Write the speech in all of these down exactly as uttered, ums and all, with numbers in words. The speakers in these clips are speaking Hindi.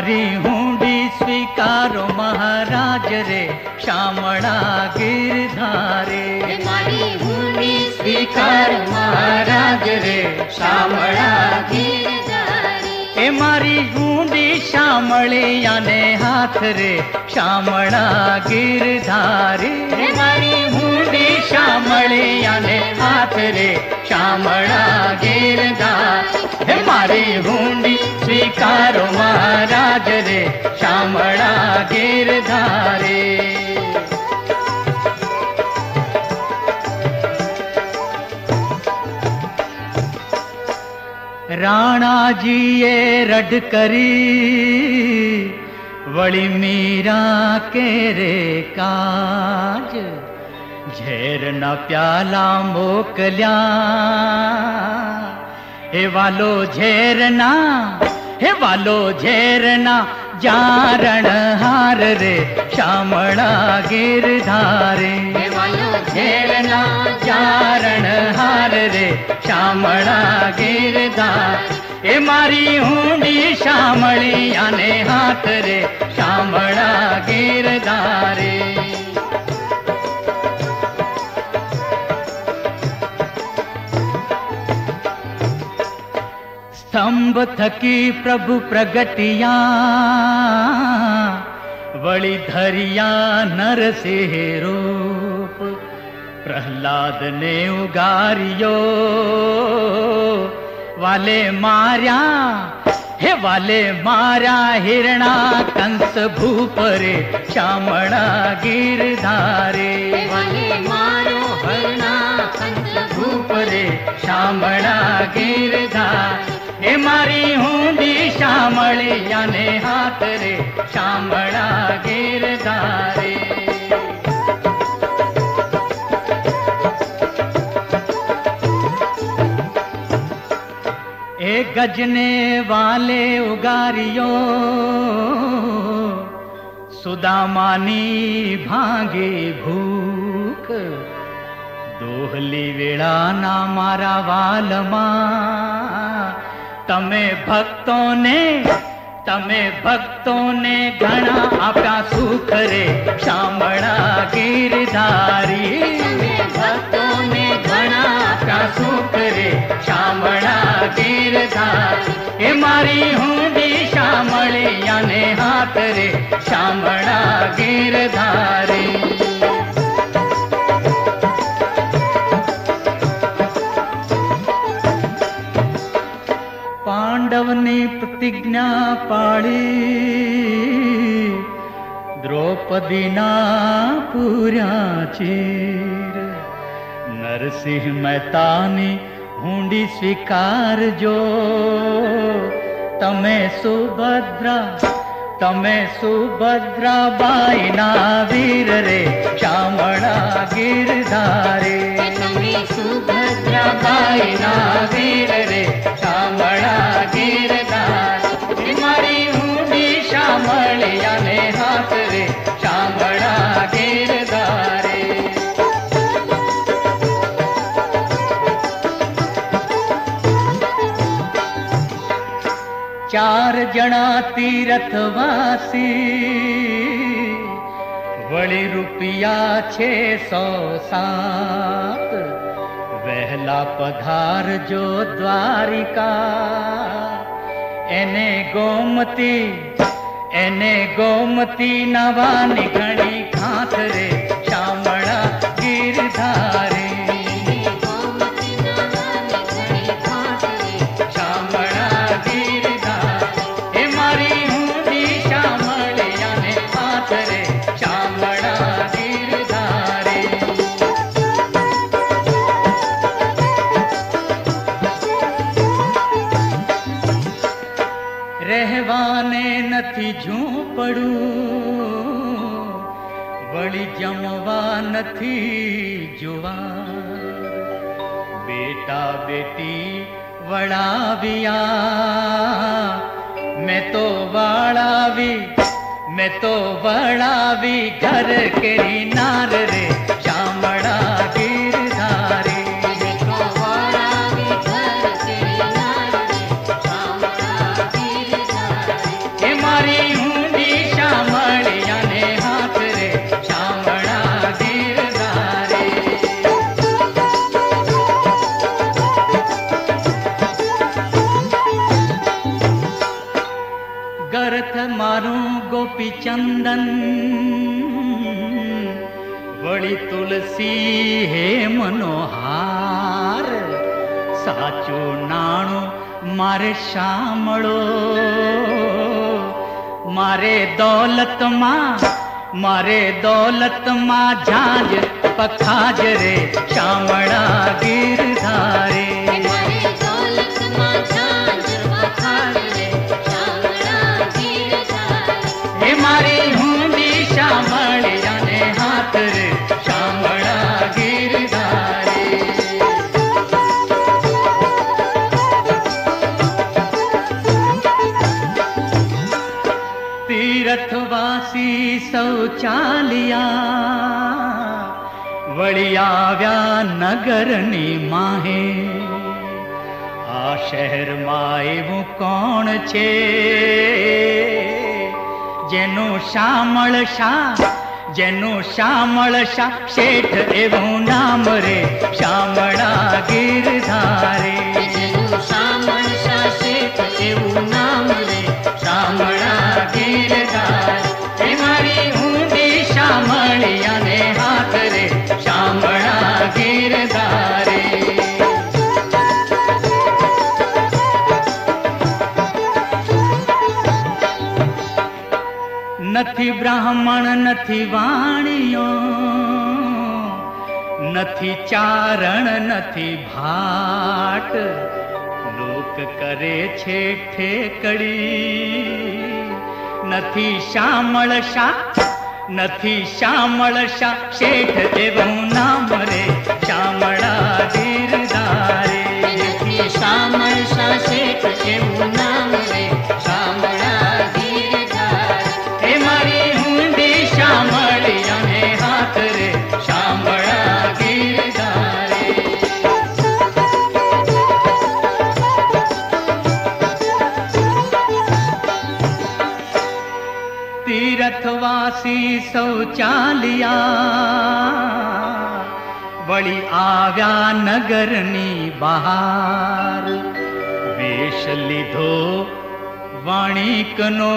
मारी हुंडी स्वीकारो महाराज रे शामड़ा गिरधारे। मारी हुंडी स्वीकारो महाराज रे शामड़ा गिरधारी। ए मारी हुंडी शामळे याने हाथ रे शामड़ा गिरधारी। मारी हुंडी शामळे याने हाथ रे शामड़ा गिरधारी। हे मारी हुंडी स्वीकारो महाराज रे शामड़ा गिरधारी। राणा जी ये रड करी वड़ी मीरा के रे काज। झेर न प्याला मोकल्या हे वालो झेरना हे वालो झेरना जारण हार रे शामड़ा गिरधारे। हे वालो झेरना जारण हार रे शामड़ा गिरधार। ए मारी हुंडी शामड़ी याने हाथ रे शामड़ा गिरधारे। स्तंभ थकी प्रभु प्रगटिया वળી धरिया नरसिंह रूप। प्रहलाद ने उगारियो वाले मार्या हे वाले मार्या हिरणा कंस भूप रे शामड़ा गिरधारे। वाले मारो हिरणा कंस भूप रे शामड़ा गिरधार। हे मारी हुंडी शामळे याने हाथ रे शामड़ा गिरधारे। ए गजने वाले उगारियो सुदामानी भांगे भूख। दोहली वेळा ना मारा वालमा तमे भक्तों ने तमे भक्तों ने घना आपका सुख रे शामड़ा गिरधारी। भक्तों ने घना आपका सुख रे शामड़ा गिरधारी। ए मारी हुंडी शामळे याने हाथ रे शामड़ा गिरधारी। पांडव ने प्रतिज्ञा पाळी द्रौपदी ना पूर्या चीर। नरसिंह मेहता ने हुंडी स्वीकार जो तमे सुभद्रा तमे सुभद्रा बाई ना वीर रे शामड़ा गिरधारे। तमे सुभद्रा बाई ना वीर रे शामड़ा गिरधार। मारी हुंडी शामळे याने हाथ रे शामड़ा गिरधारे। चार जना तीर्थवासी वળી रुपया छे सौ सात। वहला पधार जो द्वारिका एने गोमती एने गोमती नवानी घड़ी खात रे शामड़ा गिरधारे। शामड़ा गिरधार। हे मारी हुंडी शामळे याने हाथ रे शामड़ा गिरधारे। रहवाने नथी झूंपड़ू वળી जमवा नथी जुवार। बेटा बेटी वड़ाविया मैं तो वाड़ावी मैं तो वड़ावी घर केरी नार रे शामड़ा गिरधारे। मारी थारू गोपी चंदन वળી तुलसी हे मनोहार साचो नाणो मारे शामळो मारे दौलत मां मारे दौलत मां झांझ पखाज रे शामळा गिरधारे मारे दौलत मां झांझ पखाज रे शामळा गिरधारे हे मारी हुंडी शामळिया ने हाथ रे शामळा गिरधारे तीर्थवासी शौचालिया वળી આવ્યા નગરની માહે આ શહેરમાં એવું કોણ છે જેનું શામળ શાહ જેનું શામળ શાહ શેઠ એવું નામ રે શામળા ગિરધારે જેનું શામળ શાહ શેઠ એવું નામ રે શામળા ગિરધારે હે મારી ઊંડી શામળિયાને હાથ રે શામળા ગિરધારે નથી બ્રાહ્મણ નથી વાણિયો નથી ચારણ નથી ભાટ લોક કરે છે ઠેકડી નથી શામળ શાહ નથી શામળ શાહ શેઠ એવું નામ રે શામળા ગિરધારે નથી શામળ શાહ શેઠ એવું નામ રે શામળા ગિરધારે હે મારી ઊંડી શામળિયાને હાથ રે શામળા ગિરધારે तीर्थवासी शौचालिया वળી આવ્યા નગરની બહાર વેશ લીધો વાણિકનો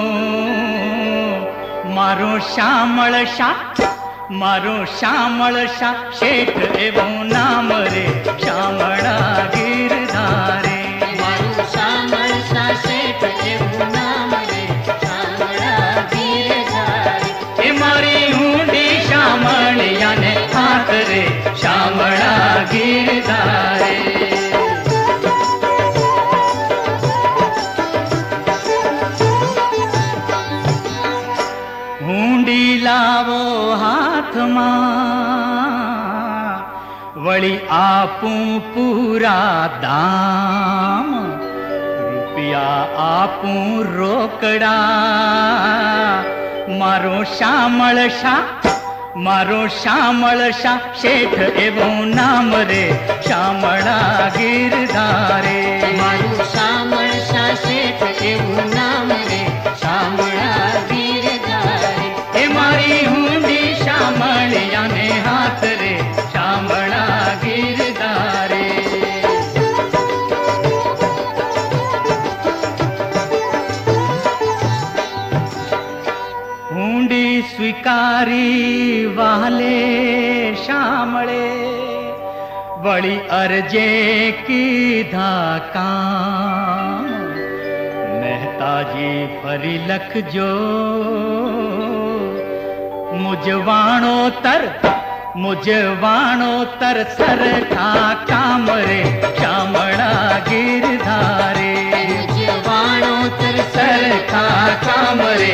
મારો શામળ શાહ મારો શામળ શાહ શેઠ એવું નામ રે શામળા ગિરધારે મારું શામળ શાહ શેઠ એવું નામ રે શામળા ગિરધારે એ મારી ઊંડી શામળિયાને હાથ રે શામળા ગિરધારે ઊંડી લાવો હાથમાં વળી આપું પૂરા દામ રૂપિયા આપું રોકડા મારો શામળ શાહ મારો શામળ શાહ શેઠ એવું નામ રે શામળા ગિરધારે મારું શામળ શાહ શેઠ એવું નામ રે શામળા ગિરધારે એ મારી ઊંડી શામળિયાને હાથ રે શામળા ગિરધારે ઊંડી સ્વીકારી વાલે શામળે વળી અરજે કીધા કામ મહેતાજી ફરી લખજો મુજવાણો તર મુજવાણો તર સરખા કામ રે શામળા ગિરધારે મુજવાણો તર સરખા કામ રે